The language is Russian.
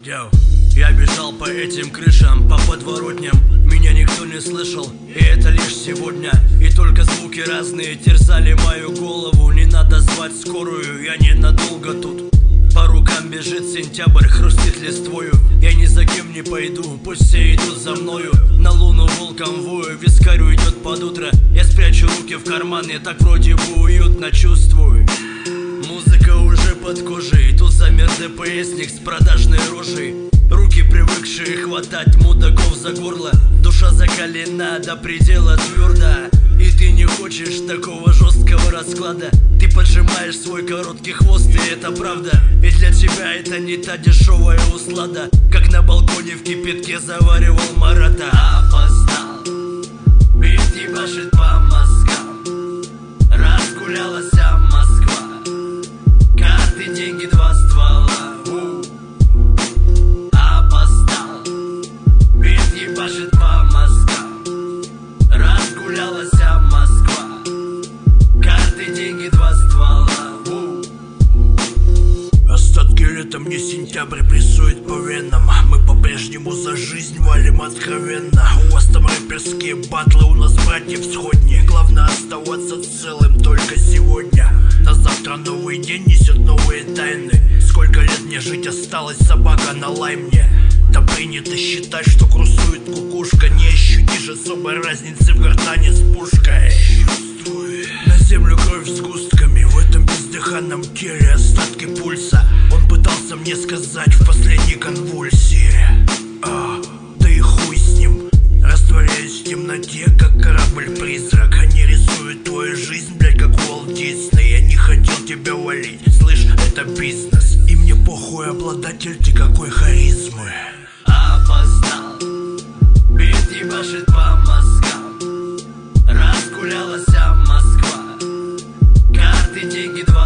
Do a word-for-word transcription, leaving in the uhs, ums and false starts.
Йоу. Я бежал по этим крышам, по подворотням. Меня никто не слышал, и это лишь сегодня. И только звуки разные терзали мою голову. Не надо звать скорую, я ненадолго тут. По рукам бежит сентябрь, хрустит листвою. Я ни за кем не пойду, пусть все идут за мною. На луну волком вою, вискарь уйдет под утро. Я спрячу руки в карманы, так вроде бы уютно чувствую. Музыка уже под кожей, тут замер ДПСник с продажной рожей. Руки, привыкшие хватать мудаков за горло. Душа закалена до предела твердо. И ты не хочешь такого жесткого расклада. Ты поджимаешь свой короткий хвост, и это правда. И для тебя это не та дешевая услада, как на балконе в кипятке заваривал Марата. Опоздал, ведь ебашит по мозгам. Разгулялась Москва. Карты, деньги, два ствола. Опоздал, ведь ебашит по мозгам. Разгулялась Москва. Карты, деньги, два ствола. Остатки лета мне сентябрь прессует по венам. Мы по-прежнему за жизнь валим откровенно. У вас там рэперские батлы, у нас братьев сходни. Главное оставаться целым только сегодня. На завтра новый день несет новые тайны. Сколько лет мне жить осталось, собака налай мне. Да принято считать, что крусует кукушка. Не ощутишь особой разницы в гортане с пушкой. Чувствуй на землю кровь сгустками. В этом бездыханном теле остатки пульса. Он пытался мне сказать в последней конвульсии. а, Да и хуй с ним. Растворяюсь в темноте, как корабль-призрак. Они рисуют твою жизнь, блядь, как Уолт Дисней. Я не хотел тебя валить, слышь, это бизнес. И мне похуй, обладатель ты какой харизмы. Опоздал, ведь ебашит по мозгам. Разгулялась Москва. Карты, деньги, два